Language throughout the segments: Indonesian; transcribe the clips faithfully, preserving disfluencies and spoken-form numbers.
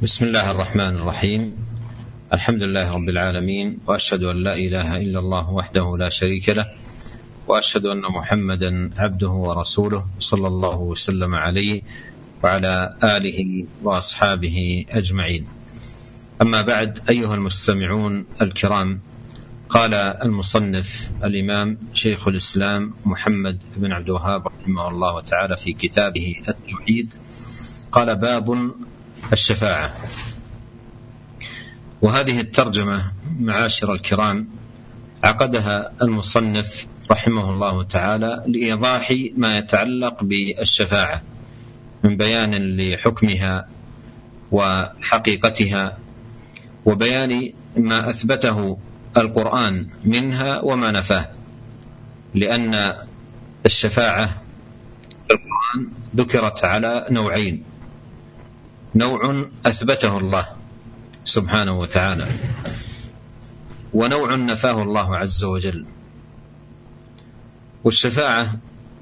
بسم الله الرحمن الرحيم. الحمد لله رب العالمين، وأشهد أن لا إله إلا الله وحده لا شريك له، وأشهد أن محمدا عبده ورسوله صلى الله وسلم عليه وعلى آله وأصحابه أجمعين. أما بعد، أيها المستمعون الكرام، قال المصنف الإمام شيخ الإسلام محمد بن عبد الوهاب رحمه الله تعالى في كتابه التوحيد، قال: باب الشفاعة. وهذه الترجمة معاشر الكرام عقدها المصنف رحمه الله تعالى لإيضاح ما يتعلق بالشفاعة من بيان لحكمها وحقيقتها، وبيان ما أثبته القرآن منها وما نفاه، لأن الشفاعة في القرآن ذكرت على نوعين: نوع أثبته الله سبحانه وتعالى، ونوع نفاه الله عز وجل. والشفاعة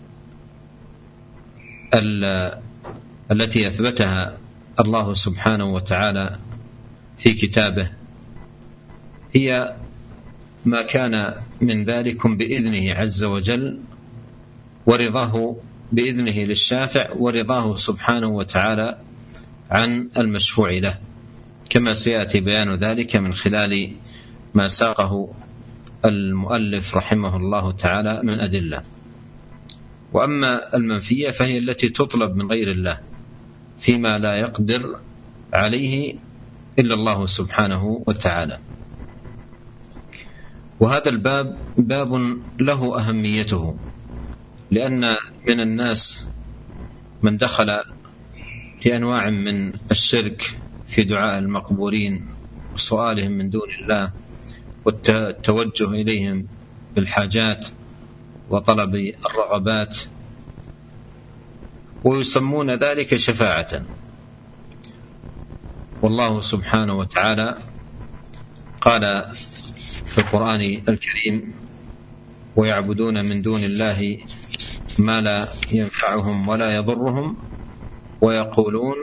التي أثبتها الله سبحانه وتعالى في كتابه هي ما كان من ذلك بإذنه عز وجل، ورضاه بإذنه للشافع، ورضاه سبحانه وتعالى عن المشفوع له، كما سيأتي بيان ذلك من خلال ما ساقه المؤلف رحمه الله تعالى من أدلة. وأما المنفية فهي التي تطلب من غير الله فيما لا يقدر عليه إلا الله سبحانه وتعالى. وهذا الباب باب له أهميته، لأن من الناس من دخل في أنواع من الشرك في دعاء المقبورين وسؤالهم من دون الله والتوجه إليهم بالحاجات وطلب الرغبات، ويسمون ذلك شفاعة. والله سبحانه وتعالى قال في القرآن الكريم: ويعبدون من دون الله ما لا ينفعهم ولا يضرهم ويقولون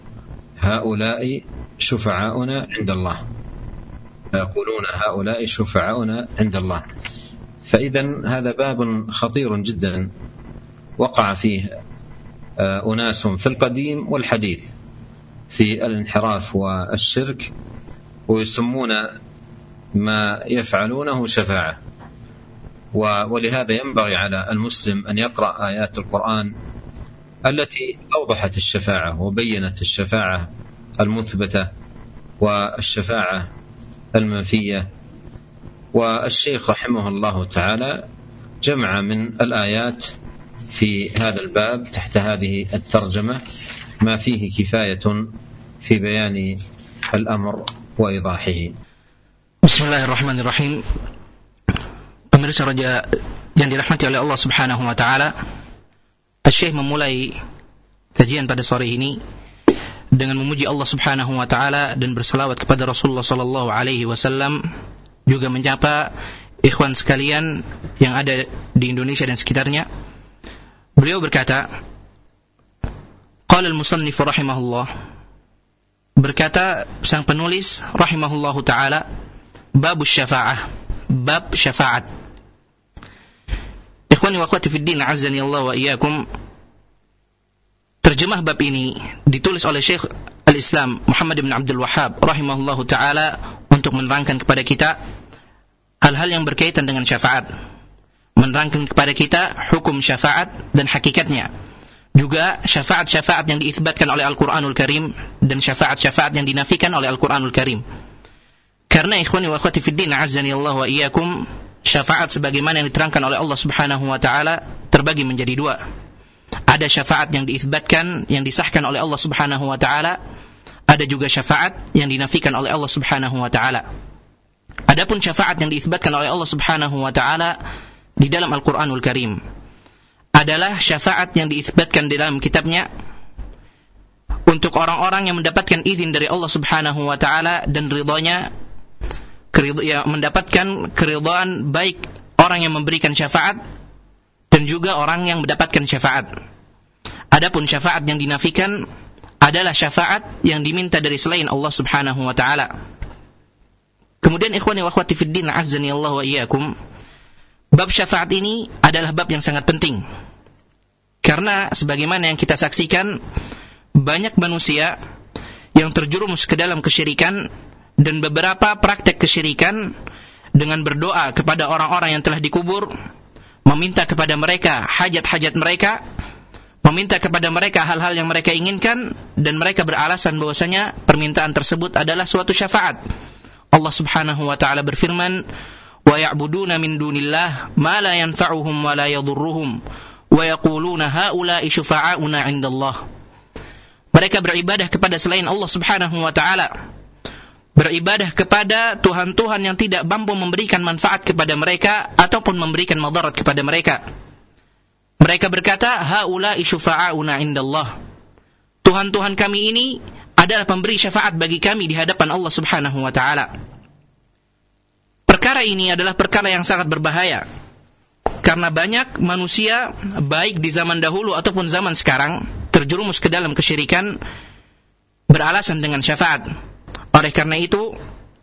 هؤلاء شفعاؤنا عند الله ويقولون هؤلاء شفعاؤنا عند الله. فإذن هذا باب خطير جدا وقع فيه أناس في القديم والحديث في الانحراف والشرك، ويسمون ما يفعلونه شفاعة. ولهذا ينبغي على المسلم أن يقرأ آيات القرآن التي أوضحت الشفاعة وبينت الشفاعة المثبتة والشفاعة المنفية. والشيخ رحمه الله تعالى جمع من الآيات في هذا الباب تحت هذه الترجمة ما فيه كفاية في بيان الأمر وإيضاحه. Bismillahirrahmanirrahim. Pemirsa raja yang dirahmati oleh Allah Subhanahu wa taala, Syekh memulai kajian pada sore ini dengan memuji Allah Subhanahu wa taala dan berselawat kepada Rasulullah sallallahu alaihi wasallam, juga menyapa ikhwan sekalian yang ada di Indonesia dan sekitarnya. Beliau berkata, qala al-musannif rahimahullah, berkata sang penulis rahimahullahu taala, babus syafa'ah, bab syafaat. Ikhwani wa akhwati fid din, azani Allah wa iyyakum. Terjemah bab ini ditulis oleh Syekh Al-Islam Muhammad bin Abdul Wahhab rahimahullahu taala untuk menerangkan kepada kita hal-hal yang berkaitan dengan syafaat, menerangkan kepada kita hukum syafaat dan hakikatnya, juga syafaat-syafaat yang diisbatkan oleh Al-Qur'anul Karim dan syafaat-syafaat yang dinafikan oleh Al-Qur'anul Karim. Karena ikhwani wa akhwati fid din, azani Allah wa iyyakum, syafaat sebagaimana yang diterangkan oleh Allah Subhanahu wa taala terbagi menjadi dua. Ada syafaat yang diisbatkan, yang disahkan oleh Allah Subhanahu wa taala, ada juga syafaat yang dinafikan oleh Allah Subhanahu wa taala. Adapun syafaat yang diisbatkan oleh Allah Subhanahu wa taala di dalam Al-Qur'anul Karim adalah syafaat yang diisbatkan di dalam kitabnya untuk orang-orang yang mendapatkan izin dari Allah Subhanahu wa taala dan ridhanya, ya, mendapatkan keridhaan baik orang yang memberikan syafaat dan juga orang yang mendapatkan syafaat. Adapun syafaat yang dinafikan adalah syafaat yang diminta dari selain Allah Subhanahu wa taala. Kemudian ikhwani wa akhwati fid din, azzani Allah wa iyyakum, bab syafaat ini adalah bab yang sangat penting. Karena sebagaimana yang kita saksikan, banyak manusia yang terjerumus ke dalam kesyirikan dan beberapa praktek kesyirikan dengan berdoa kepada orang-orang yang telah dikubur, meminta kepada mereka hajat-hajat mereka, meminta kepada mereka hal-hal yang mereka inginkan, dan mereka beralasan bahwasanya permintaan tersebut adalah suatu syafaat. Allah Subhanahu wa taala berfirman, "Wa ya'buduna min dunillah ma la yanfa'uhum wa la yadhurruhum wa yaquluna haula'i syufa'auna 'indallah." Mereka beribadah kepada selain Allah Subhanahu wa taala, beribadah kepada tuhan-tuhan yang tidak mampu memberikan manfaat kepada mereka ataupun memberikan madarat kepada mereka. Mereka berkata, haula'i syufa'auna 'indallah. Tuhan-tuhan kami ini adalah pemberi syafaat bagi kami di hadapan Allah Subhanahu wa taala. Perkara ini adalah perkara yang sangat berbahaya. Karena banyak manusia baik di zaman dahulu ataupun zaman sekarang terjerumus ke dalam kesyirikan beralasan dengan syafaat. Oleh karena itu,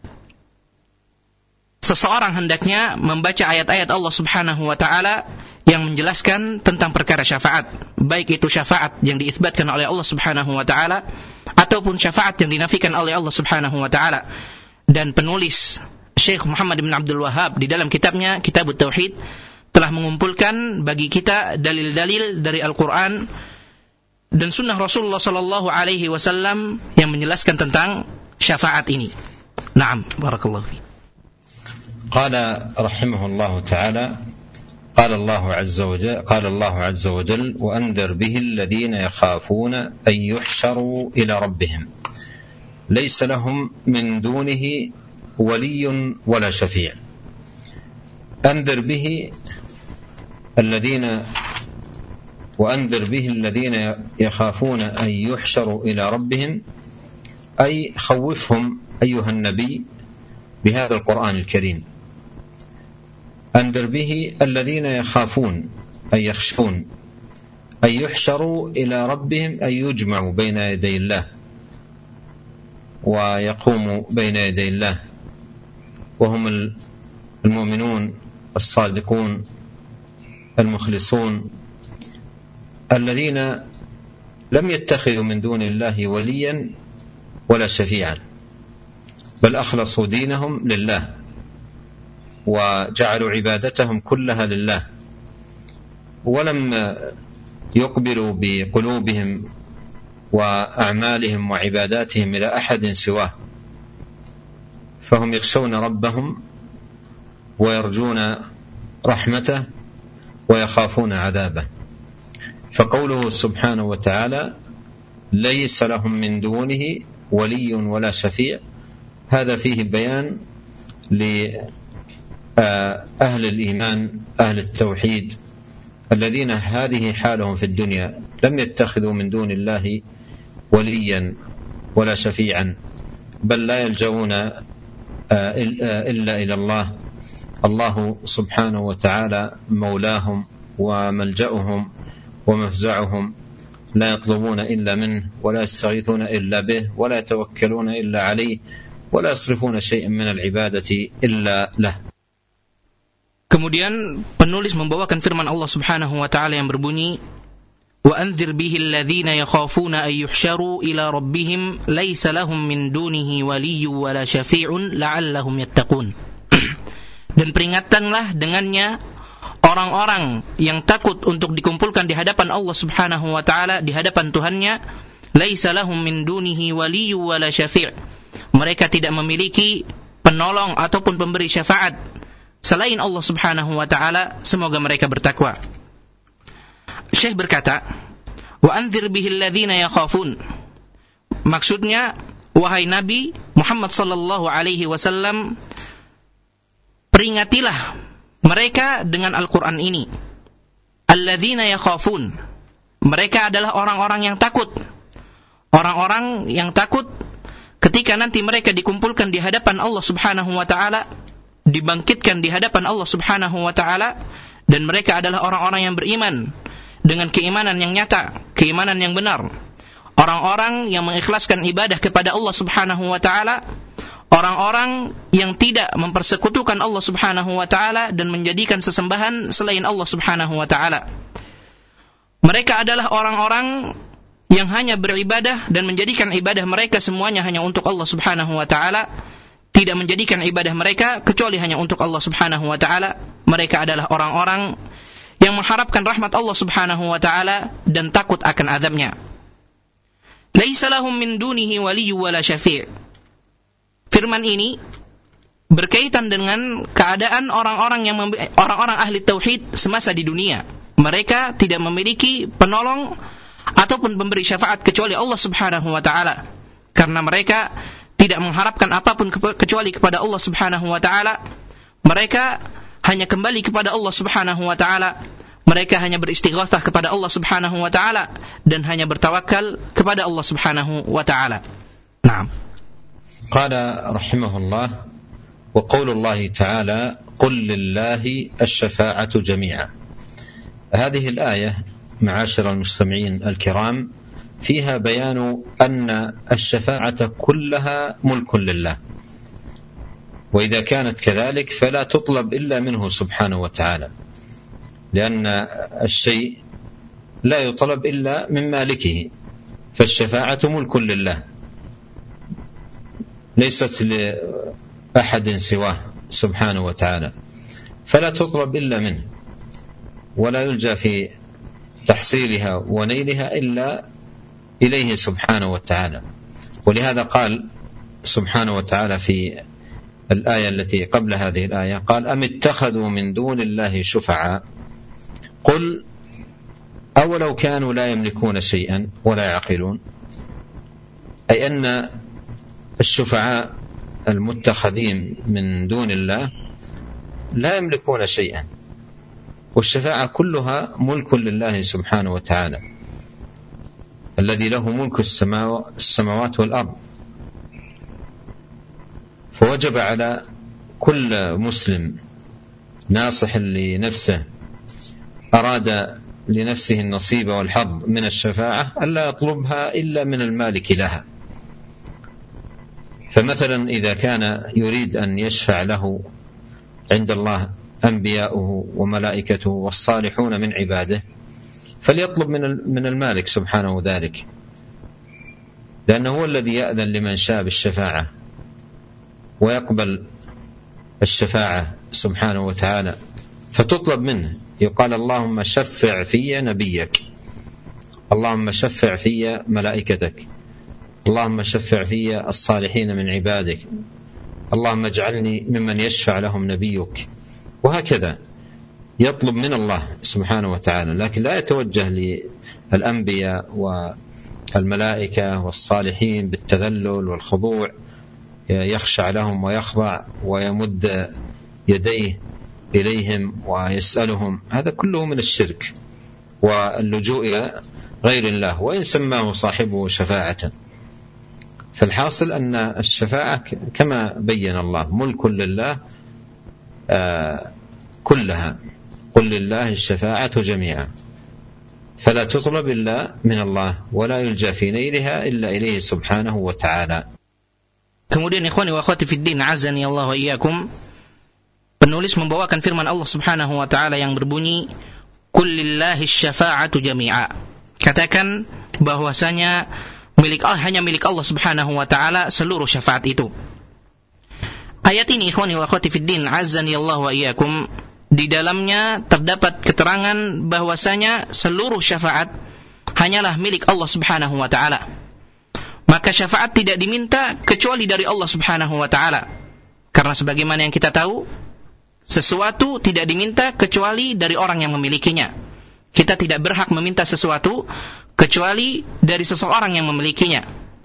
seseorang hendaknya membaca ayat-ayat Allah Subhanahu wa taala yang menjelaskan tentang perkara syafaat, baik itu syafaat yang diisbatkan oleh Allah Subhanahu wa taala ataupun syafaat yang dinafikan oleh Allah Subhanahu wa taala. Dan penulis Syekh Muhammad bin Abdul Wahhab di dalam kitabnya Kitabut Tauhid telah mengumpulkan bagi kita dalil-dalil dari Al-Qur'an dan sunnah Rasulullah sallallahu alaihi wasallam yang menjelaskan tentang syafaat ini. Naam, barakallahu fi. Qala rahimahullahu ta'ala, qala Allah azza wa jalla, qala Allah azza wa jalla, wa anzir bihi alladhina yakhafuna an yuhsharu ila rabbihim laysa lahum min dunihi waliyyun wala shafi'. Anzir bihi alladhina وأنذر به الذين يخافون أن يحشروا إلى ربهم، أي خوفهم أيها النبي بهذا القرآن الكريم. أنذر به الذين يخافون أن يخشون أن يحشروا إلى ربهم، أن يجمعوا بين يدي الله ويقوموا بين يدي الله وهم المؤمنون الصادقون المخلصون الذين لم يتخذوا من دون الله وليا ولا شفيعا، بل أخلصوا دينهم لله وجعلوا عبادتهم كلها لله، ولم يقبلوا بقلوبهم وأعمالهم وعباداتهم إلى أحد سواه، فهم يخشون ربهم ويرجون رحمته ويخافون عذابه. فقوله سبحانه وتعالى ليس لهم من دونه ولي ولا شفيع، هذا فيه بيان لأهل الإيمان أهل التوحيد الذين هذه حالهم في الدنيا، لم يتخذوا من دون الله وليا ولا شفيعا، بل لا يلجؤون إلا إلى الله. الله سبحانه وتعالى مولاهم وملجأهم ومفزعهم، لا يطلبون إلا منه ولا يستغيثون إلا به ولا يتوكلون إلا عليه ولا يصرفون شيئا من العبادة إلا له. Kemudian penulis membawakan firman Allah Subhanahu wa taala yang berbunyi, wa anzir bihi alladhina yakhafuna ay yuhsharu ila rabbihim laysa lahum min dunihi waliyyun wala syafi'un la'allahum yattaqun. Dan peringatkanlah dengannya orang-orang yang takut untuk dikumpulkan di hadapan Allah Subhanahu wa taala, di hadapan Tuhannya, laisa lahum min dunihi waliyyu wala syafi'. Mereka tidak memiliki penolong ataupun pemberi syafaat selain Allah Subhanahu wa taala, semoga mereka bertakwa. Syekh berkata, wa anzir bihi alladhina yakhafun. Maksudnya, wahai Nabi Muhammad sallallahu alaihi wasallam, peringatilah mereka dengan Al-Quran ini. Alladzina yakhafun, mereka adalah orang-orang yang takut. Orang-orang yang takut ketika nanti mereka dikumpulkan di hadapan Allah Subhanahu wa taala, dibangkitkan di hadapan Allah Subhanahu wa taala, dan mereka adalah orang-orang yang beriman dengan keimanan yang nyata, keimanan yang benar. orang-orang yang mengikhlaskan ibadah kepada Allah Subhanahu wa taala, orang-orang yang tidak mempersekutukan Allah Subhanahu wa taala dan menjadikan sesembahan selain Allah Subhanahu wa taala. Mereka adalah orang-orang yang hanya beribadah dan menjadikan ibadah mereka semuanya hanya untuk Allah Subhanahu wa taala, tidak menjadikan ibadah mereka kecuali hanya untuk Allah Subhanahu wa taala. Mereka adalah orang-orang yang mengharapkan rahmat Allah Subhanahu wa taala dan takut akan azabnya. Laisa lahum min dunihi waliyyu wala syafi'. Firman ini berkaitan dengan keadaan orang-orang yang membe- orang-orang ahli tauhid semasa di dunia. Mereka tidak memiliki penolong ataupun pemberi syafaat kecuali Allah Subhanahu wa taala, karena mereka tidak mengharapkan apapun kecuali kepada Allah Subhanahu wa taala. Mereka hanya kembali kepada Allah Subhanahu wa taala. Mereka hanya beristighatsah kepada Allah Subhanahu wa taala dan hanya bertawakal kepada Allah Subhanahu wa taala. Naam. Qala rahimahullah wa qaulullahi ta'ala qul lillahi asy-syafa'atu jami'a. هذه الآية معاشر المستمعين الكرام فيها بيان أن الشفاعة كلها ملك لله، وإذا كانت كذلك فلا تطلب إلا منه سبحانه وتعالى، لأن الشيء لا يطلب إلا من مالكه، فالشفاعة ملك لله ليست لأحد سواه سبحانه وتعالى، فلا تطلب إلا منه، ولا يلجأ في تحصيلها ونيلها إلا إليه سبحانه وتعالى. ولهذا قال سبحانه وتعالى في الآية التي قبل هذه الآية قال أم اتخذوا من دون الله شفعاء قل أولو كانوا لا يملكون شيئا ولا يعقلون، أي أن الشفعاء المتخذين من دون الله لا يملكون شيئا، والشفاعة كلها ملك لله سبحانه وتعالى الذي له ملك السماوات والأرض. فوجب على كل مسلم ناصح لنفسه أراد لنفسه النصيب والحظ من الشفاعة ألا يطلبها إلا من المالك لها. فمثلا إذا كان يريد أن يشفع له عند الله أنبياؤه وملائكته والصالحون من عباده فليطلب من المالك سبحانه ذلك، لأنه هو الذي يأذن لمن شاء بالشفاعة ويقبل الشفاعة سبحانه وتعالى، فتطلب منه، يقال اللهم شفع في نبيك، اللهم شفع في ملائكتك، اللهم شفع في الصالحين من عبادك، اللهم اجعلني ممن يشفع لهم نبيك، وهكذا يطلب من الله سبحانه وتعالى، لكن لا يتوجه للأنبياء والملائكة والصالحين بالتذلل والخضوع، يخشع لهم ويخضع ويمد يديه إليهم ويسألهم، هذا كله من الشرك واللجوء إلى غير الله وإن سماه صاحبه شفاعة. فالحاصل أن الشفاعة كما بين الله ملك لله آه كلها، قل لله الشفاعة جميعا، فلا تطلب إلا من الله ولا يلجأ في نيلها إلا إليه سبحانه وتعالى. Kemudian ikhwani wa akhwati fid din, azani Allah wa iyyakum, penulis membawakan firman Allah Subhanahu wa taala yang berbunyi qul lillahi syafa'atu jami'a. Katakan bahwasanya milik Allah, hanya milik Allah Subhanahu wa taala seluruh syafaat itu. Ayat ini ikhwani wa akhwati fid din, azani Allah wa iyyakum, di dalamnya terdapat keterangan bahwasanya seluruh syafaat hanyalah milik Allah Subhanahu wa taala. Maka syafaat tidak diminta kecuali dari Allah Subhanahu wa taala. Karena sebagaimana yang kita tahu, sesuatu tidak diminta kecuali dari orang yang memilikinya. Kita tidak berhak meminta sesuatu kecuali dari seseorang yang memilikinya.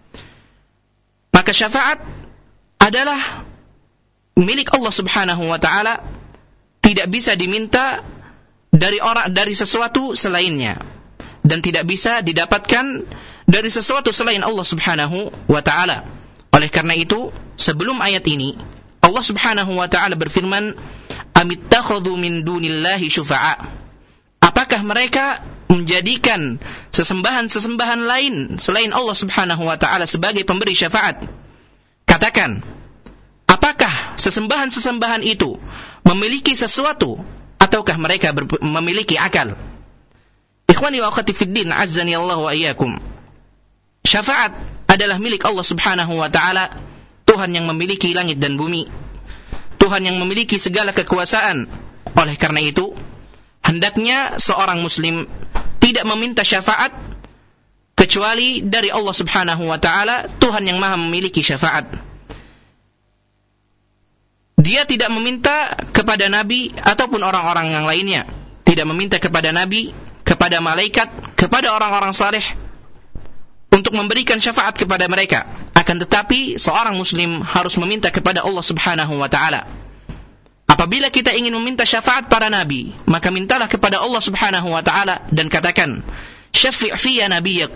Maka syafaat adalah milik Allah Subhanahu wa taala, tidak bisa diminta dari orang dari sesuatu selainnya, dan tidak bisa didapatkan dari sesuatu selain Allah Subhanahu wa taala. Oleh karena itu, sebelum ayat ini Allah Subhanahu wa taala berfirman, "Amittakhadhu min dunillahi syufa'a." Apakah mereka menjadikan sesembahan-sesembahan lain selain Allah Subhanahu wa taala sebagai pemberi syafaat, katakan, apakah sesembahan-sesembahan itu memiliki sesuatu ataukah mereka ber- memiliki akal? Ikhwani wa akhwati fid din, azzani Allah wa iyyakum. Syafaat adalah milik Allah Subhanahu wa taala, Tuhan yang memiliki langit dan bumi, Tuhan yang memiliki segala kekuasaan. Oleh karena itu, hendaknya seorang muslim tidak meminta syafaat kecuali dari Allah Subhanahu wa taala, Tuhan yang Maha memiliki syafaat. Dia tidak meminta kepada nabi ataupun orang-orang yang lainnya, tidak meminta kepada nabi, kepada malaikat, kepada orang-orang saleh untuk memberikan syafaat kepada mereka. Akan tetapi seorang muslim harus meminta kepada Allah Subhanahu wa taala. Apabila kita ingin meminta syafaat para nabi, maka mintalah kepada Allah Subhanahu wa taala dan katakan, "Syafi' fiyya nabiyyak."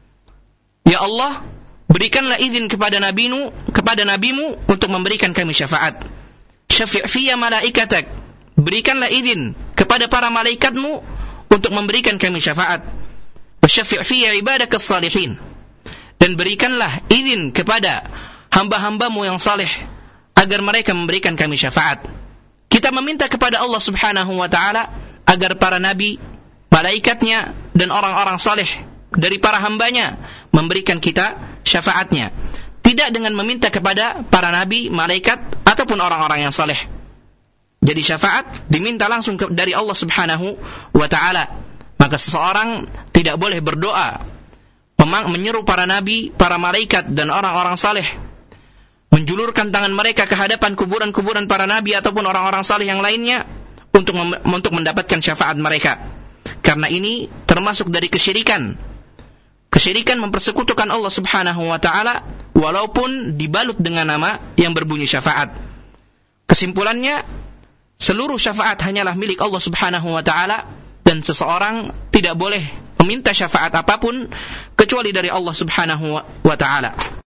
Ya Allah, berikanlah izin kepada nabimu, kepada nabimu untuk memberikan kami syafaat. "Syafi' fiyya malaikatak." Berikanlah izin kepada para malaikatmu untuk memberikan kami syafaat. "Syafi' fiyya ibadakas salihin." Dan berikanlah izin kepada hamba-hambamu yang saleh agar mereka memberikan kami syafaat. Kita meminta kepada Allah Subhanahu wa taala agar para nabi, malaikatnya dan orang-orang saleh dari para hambanya memberikan kita syafaatnya, tidak dengan meminta kepada para nabi, malaikat ataupun orang-orang yang saleh. Jadi syafaat diminta langsung dari Allah Subhanahu wa taala. Maka seseorang tidak boleh berdoa menyeru para nabi, para malaikat dan orang-orang saleh, menjulurkan tangan mereka ke hadapan kuburan-kuburan para nabi ataupun orang-orang saleh yang lainnya untuk mem- untuk mendapatkan syafaat mereka. Karena ini termasuk dari kesyirikan. Kesyirikan mempersekutukan Allah Subhanahu wa taala walaupun dibalut dengan nama yang berbunyi syafaat. Kesimpulannya, seluruh syafaat hanyalah milik Allah Subhanahu wa taala dan seseorang tidak boleh meminta syafaat apapun kecuali dari Allah Subhanahu wa taala.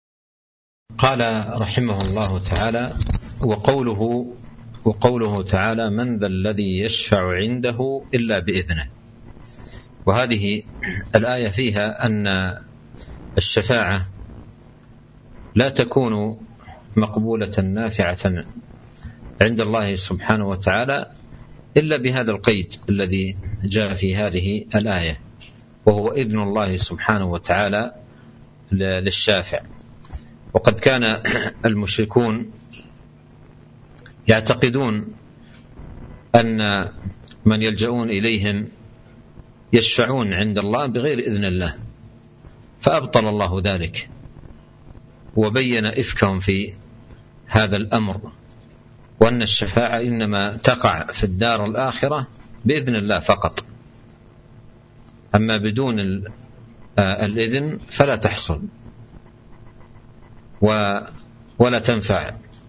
Qala rahimahullahu ta'ala wa qawluhu wa qawluhu ta'ala man dhal ladhi yashfa'u 'indahu illa bi'idhnihi. Wa hadhihi al-aya fiha anna ash-shafa'ah la takunu maqbulatan nafi'atan 'inda Allah subhanahu wa ta'ala إلا بهذا القيد الذي جاء في هذه الآية، وهو إذن الله سبحانه وتعالى للشافع. وقد كان المشركون يعتقدون أن من يلجؤون إليهم يشفعون عند الله بغير إذن الله، فأبطل الله ذلك وبين إفكهم في هذا الأمر، وأن الشفاعة إنما تقع في الدار الآخرة بإذن الله فقط، أما بدون الإذن فلا تحصل ولا تنفع،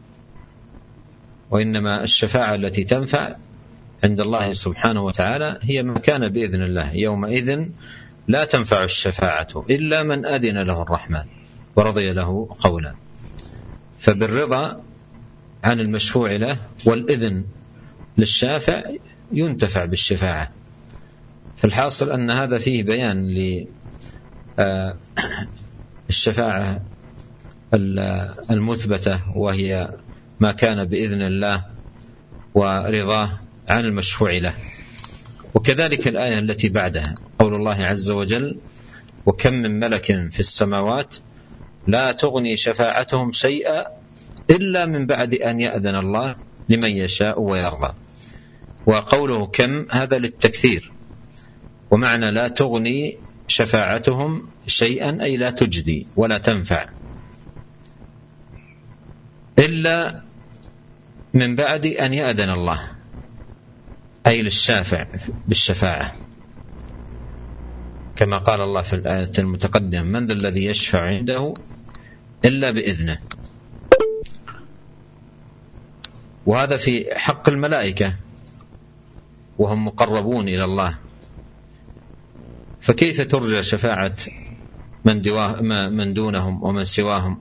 وإنما الشفاعة التي تنفع عند الله سبحانه وتعالى هي ما كان بإذن الله. يومئذ لا تنفع الشفاعة إلا من أذن له الرحمن ورضي له قولا. فبالرضا عن المشفوع له والإذن للشافع ينتفع بالشفاعة. فالحاصل أن هذا فيه بيان للشفاعة المثبتة، وهي ما كان بإذن الله ورضاه عن المشفوع له. وكذلك الآية التي بعدها قول الله عز وجل وكم من ملك في السماوات لا تغني شفاعتهم شيئا إلا من بعد أن يأذن الله لمن يشاء ويرضى. وقوله كم هذا للتكثير، ومعنى لا تغني شفاعتهم شيئا أي لا تجدي ولا تنفع إلا من بعد أن يأذن الله، أي للشافع بالشفاعة، كما قال الله في الآية المتقدمة من ذا الذي يشفع عنده إلا بإذنه. وهذا في حق الملائكة وهم مقربون إلى الله، فكيف ترجى شفاعة من دونهم ومن سواهم؟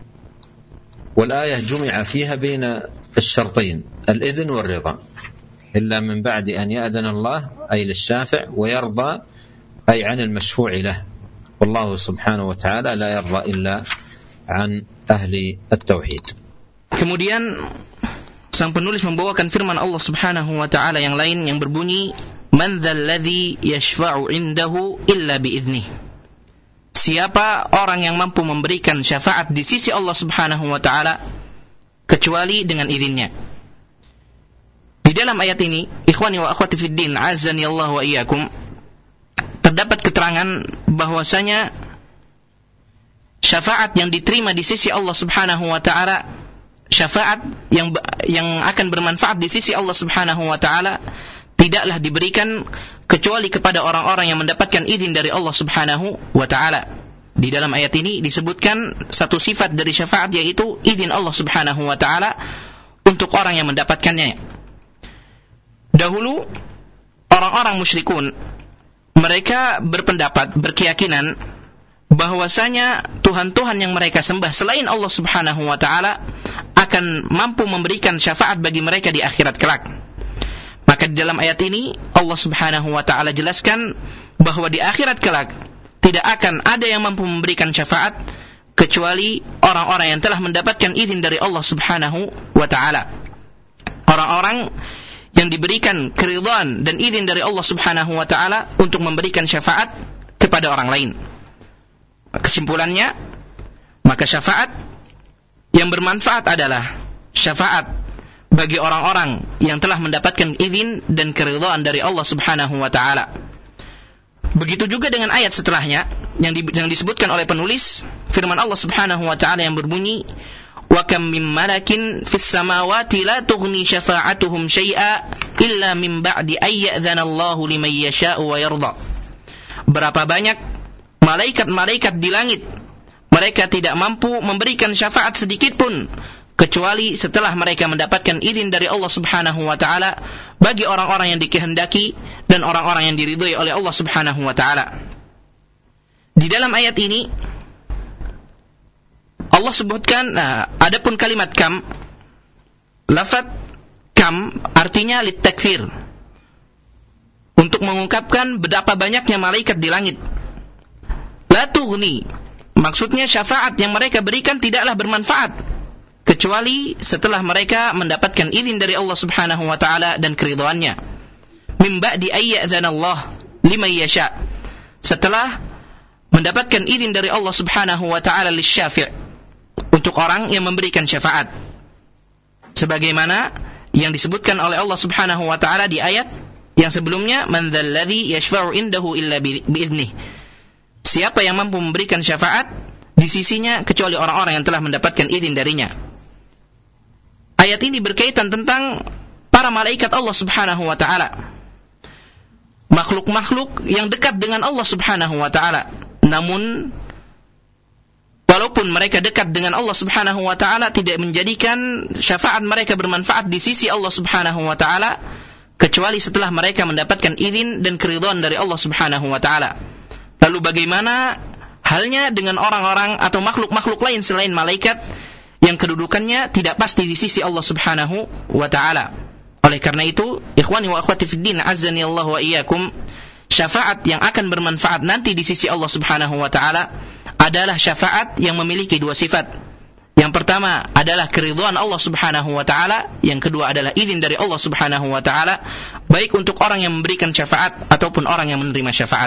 والآية جمع فيها بين الشرطين الإذن والرضا، إلا من بعد أن يأذن الله أي للشافع ويرضى أي عن المشفوع له، والله سبحانه وتعالى لا يرضى إلا عن أهل التوحيد. Kemudian sang penulis membawakan firman Allah Subhanahu wa taala yang lain yang berbunyi, "Man dzalladzi yashfa'u 'indahu illa bi'idnih." Siapa orang yang mampu memberikan syafaat di sisi Allah Subhanahu wa taala kecuali dengan izinnya. Di dalam ayat ini, ikhwani wa akhwati fid din, azani Allah wa iyyakum, terdapat keterangan bahwasanya syafaat yang diterima di sisi Allah Subhanahu wa taala, syafaat yang yang akan bermanfaat di sisi Allah Subhanahu wa taala tidaklah diberikan kecuali kepada orang-orang yang mendapatkan izin dari Allah Subhanahu wa taala. Di dalam ayat ini disebutkan satu sifat dari syafaat, yaitu izin Allah Subhanahu wa taala untuk orang yang mendapatkannya. Dahulu orang-orang musyrikun mereka berpendapat, berkeyakinan bahwasanya Tuhan-Tuhan yang mereka sembah selain Allah Subhanahu wa taala akan mampu memberikan syafaat bagi mereka di akhirat kelak. Maka di dalam ayat ini Allah Subhanahu wa taala jelaskan bahwa di akhirat kelak tidak akan ada yang mampu memberikan syafaat kecuali orang-orang yang telah mendapatkan izin dari Allah Subhanahu wa taala. Orang-orang yang diberikan keridhaan dan izin dari Allah Subhanahu wa taala untuk memberikan syafaat kepada orang lain. Kesimpulannya, maka syafaat yang bermanfaat adalah syafaat bagi orang-orang yang telah mendapatkan izin dan keridhaan dari Allah Subhanahu wa taala. Begitu juga dengan ayat setelahnya yang, di, yang disebutkan oleh penulis, firman Allah Subhanahu wa taala yang berbunyi, "Wa kam min malakin fis samawati la tughni syafa'atuhum syai'a illa min ba'di ay ya'dzana Allahu liman yasha'u wa yarda." Berapa banyak malaikat-malaikat di langit, mereka tidak mampu memberikan syafaat sedikit pun kecuali setelah mereka mendapatkan izin dari Allah Subhanahu wa taala bagi orang-orang yang dikehendaki dan orang-orang yang diridhai oleh Allah Subhanahu wa taala. Di dalam ayat ini Allah sebutkan, nah, adapun kalimat kam, lafaz kam artinya litakfir, untuk mengungkapkan betapa banyaknya malaikat di langit. La tughni, maksudnya syafaat yang mereka berikan tidaklah bermanfaat kecuali setelah mereka mendapatkan izin dari Allah Subhanahu wa taala dan keridhaannya. Min ba'di ay ya'dzana Allah liman yasha, setelah mendapatkan izin dari Allah Subhanahu wa taala lisyafi', untuk orang yang memberikan syafaat, sebagaimana yang disebutkan oleh Allah Subhanahu wa taala di ayat yang sebelumnya, man dzalladzi yashfa'u indahu illa bi'idnih. Siapa yang mampu memberikan syafaat di sisinya kecuali orang-orang yang telah mendapatkan izin darinya. Ayat ini berkaitan tentang para malaikat Allah Subhanahu wa taala, makhluk-makhluk yang dekat dengan Allah Subhanahu wa taala. Namun walaupun mereka dekat dengan Allah Subhanahu wa taala, tidak menjadikan syafaat mereka bermanfaat di sisi Allah Subhanahu wa taala kecuali setelah mereka mendapatkan izin dan keridhaan dari Allah Subhanahu wa taala. Lalu bagaimana halnya dengan orang-orang atau makhluk-makhluk lain selain malaikat yang kedudukannya tidak pasti di sisi Allah Subhanahu wa taala? Oleh karena itu, ikhwani wa akhwati fid din, azani Allah wa iyyakum, syafaat yang akan bermanfaat nanti di sisi Allah Subhanahu wa taala adalah syafaat yang memiliki dua sifat. Yang pertama adalah keridhaan Allah Subhanahu wa taala, yang kedua adalah izin dari Allah Subhanahu wa taala, baik untuk orang yang memberikan syafaat ataupun orang yang menerima syafaat.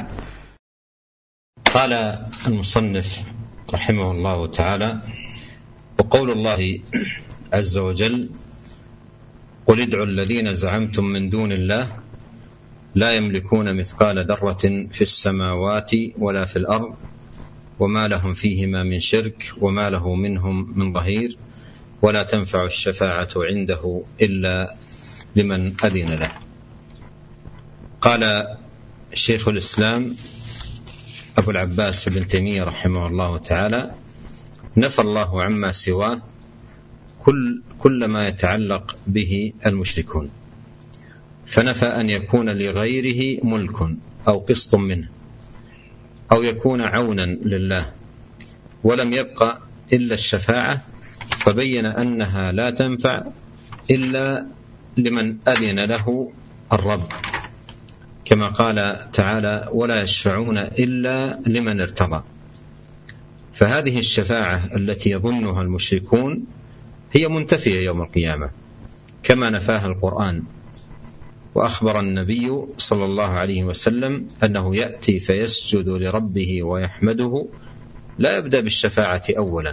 Qala al-musannif rahimahullah ta'ala, wa qawlu Allah azza wa jalla, qul id'u alladhina za'amtum min dunillah لا يملكون مثقال ذرة في السماوات ولا في الأرض وما لهم فيهما من شرك وما له منهم من ظهير ولا تنفع الشفاعة عنده إلا لمن أذن له. قال شيخ الإسلام أبو العباس بن تيمية رحمه الله تعالى: نفى الله عما سواه كل, كل ما يتعلق به المشركون، فنفى أن يكون لغيره ملك أو قسط منه أو يكون عونا لله، ولم يبقى إلا الشفاعة، فبين أنها لا تنفع إلا لمن أذن له الرب، كما قال تعالى: ولا يشفعون إلا لمن ارتضى. فهذه الشفاعة التي يظنها المشركون هي منتفية يوم القيامة كما نفاها القرآن. وأخبر النبي صلى الله عليه وسلم أنه يأتي فيسجد لربه ويحمده، لا يبدأ بالشفاعة أولا،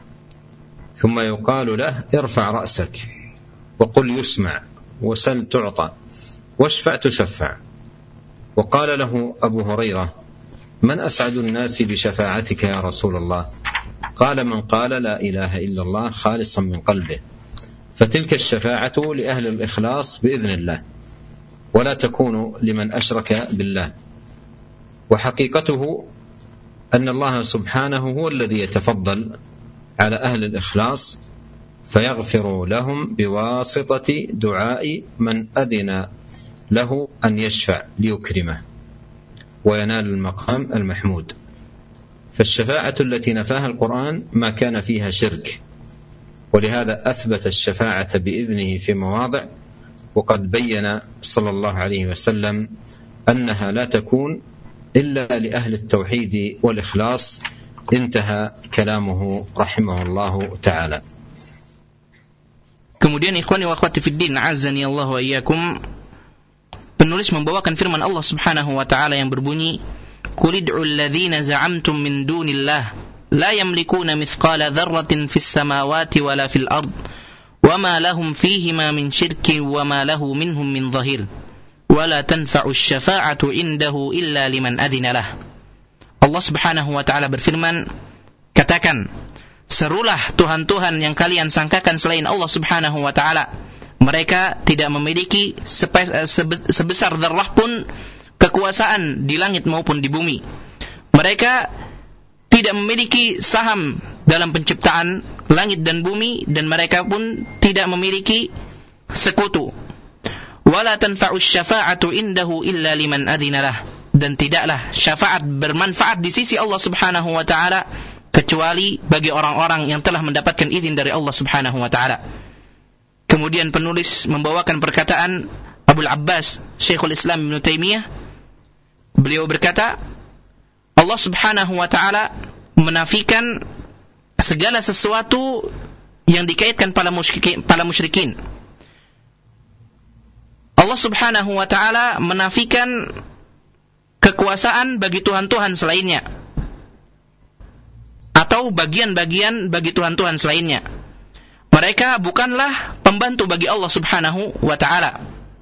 ثم يقال له: ارفع رأسك وقل يسمع وسل تعطى واشفع تشفع. وقال له أبو هريرة: من أسعد الناس بشفاعتك يا رسول الله؟ قال: من قال لا إله إلا الله خالصا من قلبه. فتلك الشفاعة لأهل الإخلاص بإذن الله، ولا تكون لمن أشرك بالله. وحقيقته أن الله سبحانه هو الذي يتفضل على أهل الإخلاص فيغفر لهم بواسطة دعاء من أذن له أن يشفع ليكرمه وينال المقام المحمود. فالشفاعة التي نفاها القرآن ما كان فيها شرك، ولهذا أثبت الشفاعة بإذنه في مواضع، وقد بين صلى الله عليه وسلم أنها لا تكون إلا لأهل التوحيد والإخلاص. انتهى كلامه رحمه الله تعالى. Kemudian ikhwani wa akhwati fiddin, azani Allah wa iyyakum, penulis membawakan firman Allah Subhanahu wa taala yang berbunyi: "Qul id'ul ladzina za'amtum min dunillah la yamlikuna mithqala dzarratin fis samawati wala fil ard wama lahum fihima min syirkin wama lahu minhum min dhahir wala tanfa'u asy-syafa'atu indahu illa liman adzina lah." Allah Subhanahu wa taala berfirman, katakan, serulah Tuhan-Tuhan yang kalian sangkakan selain Allah Subhanahu wa taala. Mereka tidak memiliki sebesar dzarrah pun kekuasaan di langit maupun di bumi. Mereka tidak memiliki saham dalam penciptaan langit dan bumi, dan mereka pun tidak memiliki sekutu. Wala tanfa'u syafa'atu indahu illa liman adzinalah, dan tidaklah syafaat bermanfaat di sisi Allah Subhanahu wa taala kecuali bagi orang-orang yang telah mendapatkan izin dari Allah Subhanahu wa taala. Kemudian penulis membawakan perkataan Abul Abbas Syekhul Islam Ibn Taimiyah. Beliau berkata, Allah Subhanahu wa taala menafikan segala sesuatu yang dikaitkan pada musyrikin, pada musyrikin. Allah Subhanahu wa taala menafikan kekuasaan bagi Tuhan-Tuhan selainnya, atau bagian-bagian bagi Tuhan-Tuhan selainnya. Mereka bukanlah pembantu bagi Allah Subhanahu wa ta'ala.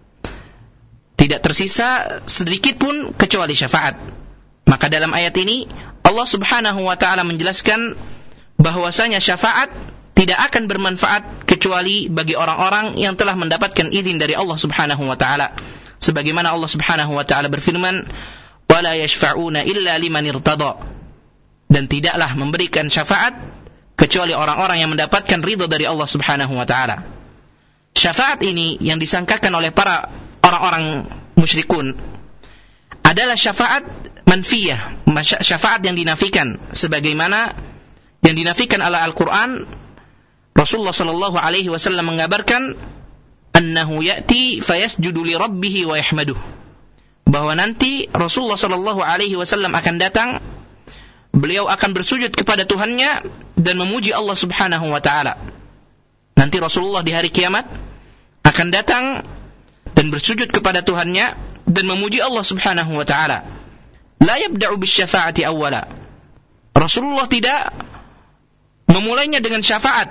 Tidak tersisa sedikit pun kecuali syafaat. Maka dalam ayat ini Allah Subhanahu wa ta'ala menjelaskan bahwasanya syafaat tidak akan bermanfaat kecuali bagi orang-orang yang telah mendapatkan izin dari Allah Subhanahu wa ta'ala. Sebagaimana Allah Subhanahu wa ta'ala berfirman, wala yashfa'una illa liman irtada, dan tidaklah memberikan syafaat kecuali orang-orang yang mendapatkan ridha dari Allah Subhanahu wa taala. Syafaat ini yang disangkakan oleh para orang-orang musyrikun adalah syafaat manfiyah, syafaat yang dinafikan, sebagaimana yang dinafikan oleh Al-Qur'an. Rasulullah sallallahu alaihi wasallam mengabarkan annahu ya'ti fayasjudu li rabbih wa yahmaduh, bahwa nanti Rasulullah sallallahu alaihi wasallam akan datang, beliau akan bersujud kepada Tuhannya dan memuji Allah Subhanahu wa taala. Nanti Rasulullah di hari kiamat akan datang dan bersujud kepada Tuhannya dan memuji Allah Subhanahu wa taala. La yabda'u bisyafa'ati awwala. Rasulullah tidak memulainya dengan syafaat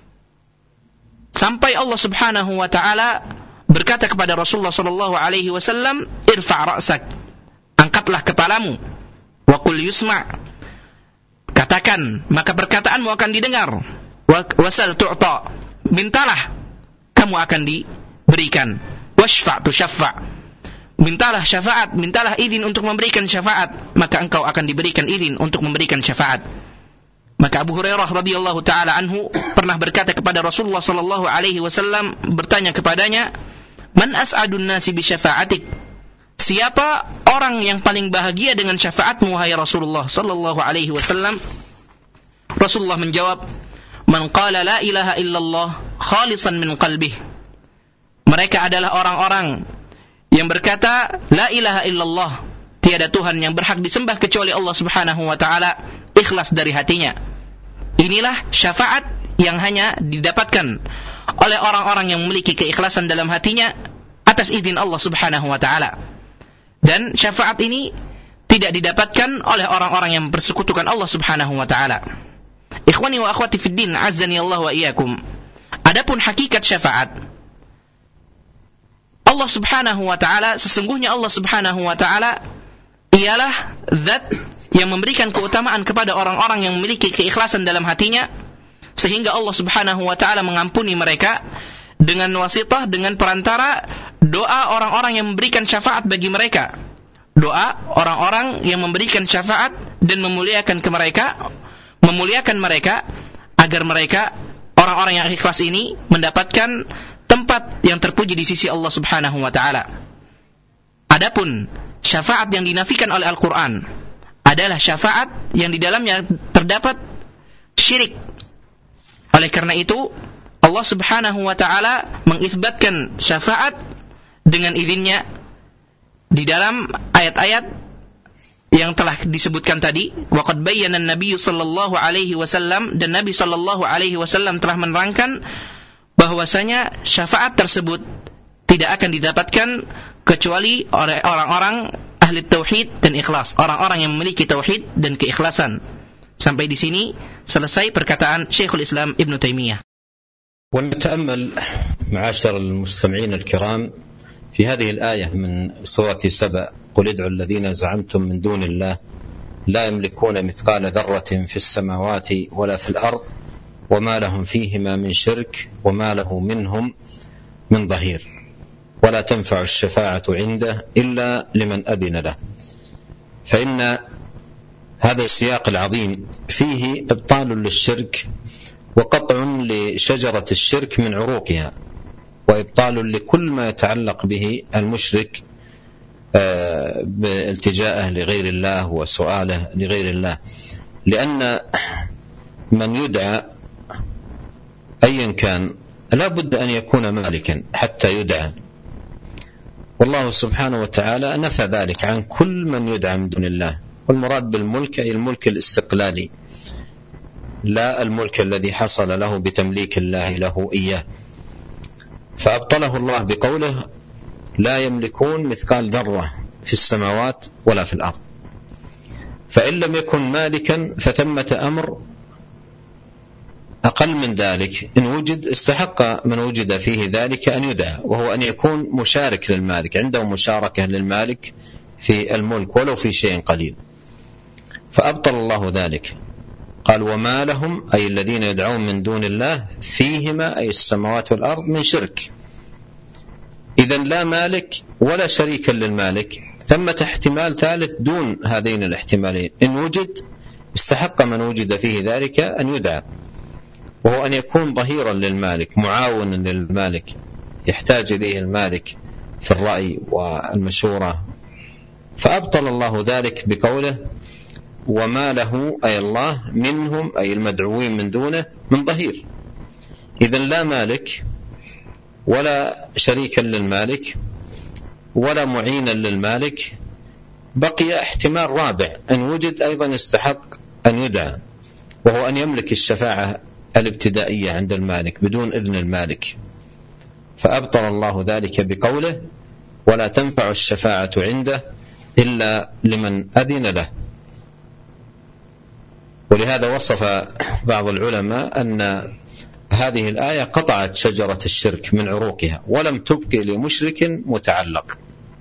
sampai Allah Subhanahu wa taala berkata kepada Rasulullah sallallahu alaihi wasallam, irfa' ra'sak, angkatlah kepalamu, wa qul yusma', katakan maka perkataanmu akan didengar, wasal tu'ta, mintalah kamu akan diberikan, washfa' tushaffa', mintalah syafaat, mintalah izin untuk memberikan syafaat, maka engkau akan diberikan izin untuk memberikan syafaat. Maka Abu Hurairah radhiyallahu taala anhu pernah berkata kepada Rasulullah sallallahu alaihi wasallam, bertanya kepadanya, man as'adun nasi bi syafa'atik, siapa orang yang paling bahagia dengan syafaatmu wahai Rasulullah sallallahu alaihi wasallam? Rasulullah menjawab, man qala la ilaha illallah khalisan min qalbih, Mereka adalah orang-orang yang berkata, la ilaha illallah, tiada Tuhan yang berhak disembah kecuali Allah subhanahu wa ta'ala, ikhlas dari hatinya. Inilah syafaat yang hanya didapatkan oleh orang-orang yang memiliki keikhlasan dalam hatinya atas izin Allah subhanahu wa ta'ala. Dan syafaat ini tidak didapatkan oleh orang-orang yang bersekutukan Allah subhanahu wa ta'ala. Ikhwani wa akhwati fid din, azzani Allah wa iyyakum. Adapun hakikat syafaat, Allah subhanahu wa ta'ala, sesungguhnya Allah subhanahu wa ta'ala ialah zat yang memberikan keutamaan kepada orang-orang yang memiliki keikhlasan dalam hatinya, sehingga Allah subhanahu wa ta'ala mengampuni mereka dengan wasitah, dengan perantara doa orang-orang yang memberikan syafaat bagi mereka. Doa orang-orang yang memberikan syafaat dan memuliakan ke mereka, memuliakan mereka agar mereka, orang-orang yang ikhlas ini, mendapatkan tempat yang terpuji di sisi Allah subhanahu wa ta'ala. Adapun syafaat yang dinafikan oleh Al-Quran adalah syafaat yang di dalamnya terdapat syirik. Oleh karena itu, Allah subhanahu wa ta'ala mengisbatkan syafaat dengan izinnya di dalam ayat-ayat yang telah disebutkan tadi. Waqad bayyana an-nabiy sallallahu alaihi wasallam, dan Nabi sallallahu alaihi wasallam telah menerangkan bahwasanya syafaat tersebut tidak akan didapatkan kecuali oleh orang-orang ahli tauhid dan ikhlas, orang-orang yang memiliki tauhid dan keikhlasan. Sampai di sini selesai perkataan Syekhul Islam Ibn Taimiyah. ونتأمل معاشر المستمعين الكرام في هذه الآية من سورة سبأ: قل ادعوا الذين زعمتم من دون الله لا يملكون مثقال ذرة في السماوات ولا في الأرض وما لهم فيهما من شرك وما له منهم من ظهير ولا تنفع الشفاعة عنده إلا لمن أذن له. فإن هذا السياق العظيم فيه إبطال للشرك وقطع لشجرة الشرك من عروقها، وإبطال لكل ما يتعلق به المشرك بالتجاءه لغير الله وسؤاله لغير الله، لأن من يدعى أيا كان لا بد أن يكون مالكا حتى يدعى، والله سبحانه وتعالى نفى ذلك عن كل من يدعى من دون الله. والمراد بالملك أي الملك الاستقلالي، لا الملك الذي حصل له بتمليك الله له إياه. فأبطله الله بقوله لا يملكون مثقال ذرة في السماوات ولا في الأرض. فإن لم يكن مالكا فثمة أمر أقل من ذلك، إن وجد استحق من وجد فيه ذلك أن يدعى، وهو أن يكون مشارك للمالك، عنده مشاركة للمالك في الملك ولو في شيء قليل. فأبطل الله ذلك، قال وما لهم أي الذين يدعون من دون الله فيهما أي السماوات والأرض من شرك. إذن لا مالك ولا شريكا للمالك، ثمة احتمال ثالث دون هذين الاحتمالين، إن وجد استحق من وجد فيه ذلك أن يدعى، وهو أن يكون ظهيرا للمالك، معاونا للمالك، يحتاج إليه المالك في الرأي والمشورة. فأبطل الله ذلك بقوله وما له أي الله منهم أي المدعوين من دونه من ظهير. إذن لا مالك ولا شريكا للمالك ولا معينا للمالك، بقي احتمال رابع أن وجد أيضا يستحق أن يدعى، وهو أن يملك الشفاعة الابتدائية عند المالك بدون إذن المالك. فأبطل الله ذلك بقوله ولا تنفع الشفاعة عنده إلا لمن أذن له. ولهذا وصف بعض العلماء أن هذه الآية قطعت شجرة الشرك من عروقها ولم تبقي لمشرك متعلق.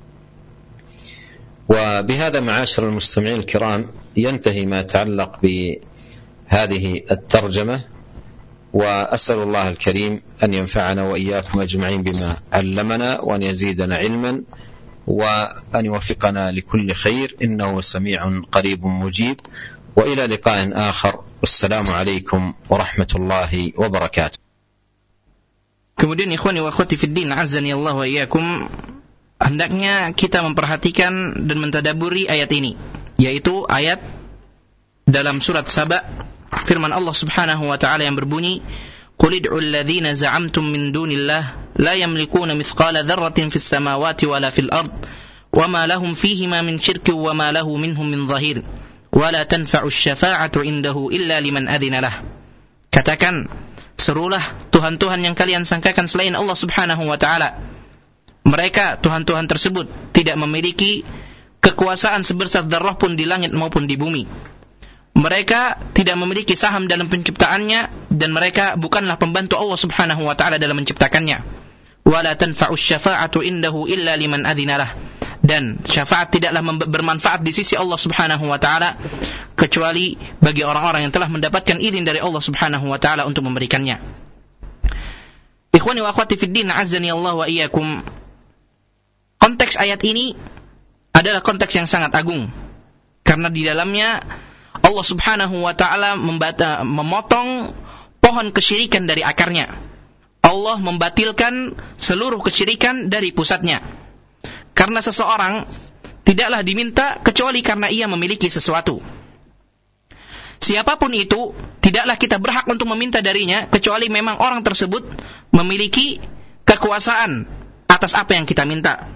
وبهذا معاشر المستمعين الكرام ينتهي ما يتعلق بهذه الترجمة، وأسأل الله الكريم أن ينفعنا وإياكم أجمعين بما علمنا، وأن يزيدنا علما، وأن يوفقنا لكل خير، إنه سميع قريب مجيب. وإلى لقاء آخر، والسلام عليكم ورحمة الله وبركاته. Kemudian ikhwani wa akhwati fid din, azani Allah wa iyyakum, hendaknya kita memperhatikan dan mentadaburi ayat ini, yaitu ayat dalam surat Saba, firman Allah Subhanahu wa taala yang berbunyi, "Qul id'u alladhina za'amtum min dunillah لا يملكون مثقال ذرة في السماوات ولا في الأرض وما لهم فيهما من شرك وما له منهم من ظهير ولا تنفع الشفاعة عنده إلا لمن أذن له. Katakan, serulah Tuhan-Tuhan yang kalian sangkakan selain Allah subhanahu wa ta'ala. Mereka, Tuhan-Tuhan tersebut, tidak memiliki kekuasaan sebesar darah pun di langit maupun di bumi. Mereka tidak memiliki saham dalam penciptaannya, dan mereka bukanlah pembantu Allah subhanahu wa ta'ala dalam menciptakannya. Wala tanfa'us syafa'atu indahu illa liman adhinalah. Dan syafaat tidaklah bermanfaat di sisi Allah subhanahu wa ta'ala kecuali bagi orang-orang yang telah mendapatkan izin dari Allah subhanahu wa ta'ala untuk memberikannya. Ikhwani wa akhwati fiddin, azzani Allah wa iyyakum. Konteks ayat ini adalah konteks yang sangat agung, karena di dalamnya Allah subhanahu wa ta'ala membata, memotong pohon kesyirikan dari akarnya. Allah membatilkan seluruh kesyirikan dari pusatnya. Karena seseorang tidaklah diminta kecuali karena ia memiliki sesuatu. Siapapun itu, tidaklah kita berhak untuk meminta darinya kecuali memang orang tersebut memiliki kekuasaan atas apa yang kita minta.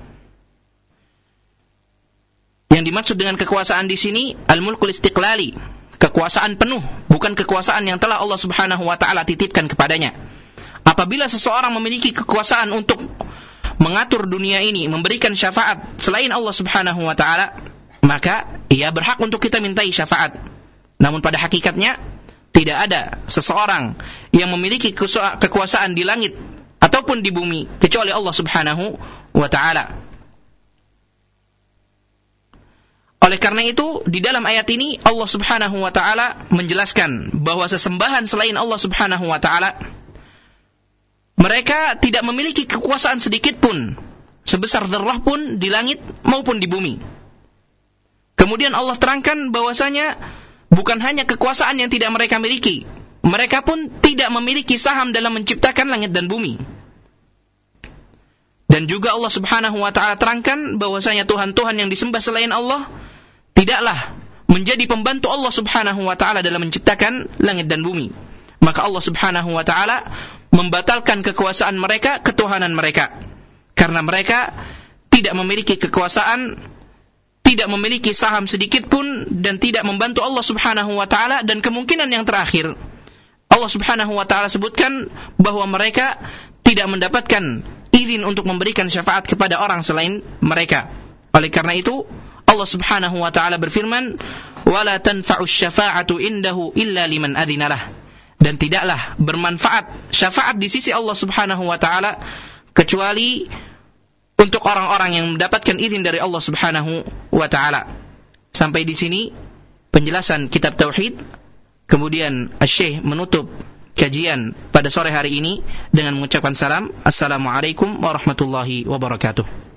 Yang dimaksud dengan kekuasaan di sini al-mulkul istiqlali, kekuasaan penuh, bukan kekuasaan yang telah Allah Subhanahu wa taala titipkan kepadanya. Apabila seseorang memiliki kekuasaan untuk mengatur dunia ini, memberikan syafaat selain Allah Subhanahu wa taala, maka ia berhak untuk kita mintai syafaat. Namun pada hakikatnya tidak ada seseorang yang memiliki kekuasaan di langit ataupun di bumi kecuali Allah Subhanahu wa taala. Oleh karena itu, di dalam ayat ini Allah Subhanahu wa taala menjelaskan bahwa sesembahan selain Allah Subhanahu wa taala, mereka tidak memiliki kekuasaan sedikit pun, sebesar dzarrah pun di langit maupun di bumi. Kemudian Allah terangkan bahwasanya bukan hanya kekuasaan yang tidak mereka miliki, mereka pun tidak memiliki saham dalam menciptakan langit dan bumi. Dan juga Allah Subhanahu wa taala terangkan bahwasanya Tuhan-Tuhan yang disembah selain Allah tidaklah menjadi pembantu Allah Subhanahu wa taala dalam menciptakan langit dan bumi. Maka Allah Subhanahu wa taala membatalkan kekuasaan mereka, ketuhanan mereka. Karena mereka tidak memiliki kekuasaan, tidak memiliki saham sedikit pun, dan tidak membantu Allah Subhanahu wa taala. Dan kemungkinan yang terakhir, Allah Subhanahu wa taala sebutkan bahwa mereka tidak mendapatkan izin untuk memberikan syafaat kepada orang selain mereka. Oleh karena itu Allah Subhanahu wa taala berfirman, "Wala tanfa'us syafa'atu indahu illa liman adzinalah." Dan tidaklah bermanfaat syafaat di sisi Allah Subhanahu wa taala kecuali untuk orang-orang yang mendapatkan izin dari Allah Subhanahu wa taala. Sampai di sini penjelasan kitab tauhid. Kemudian Asy-Syaikh menutup kajian pada sore hari ini dengan mengucapkan salam. Assalamualaikum warahmatullahi wabarakatuh.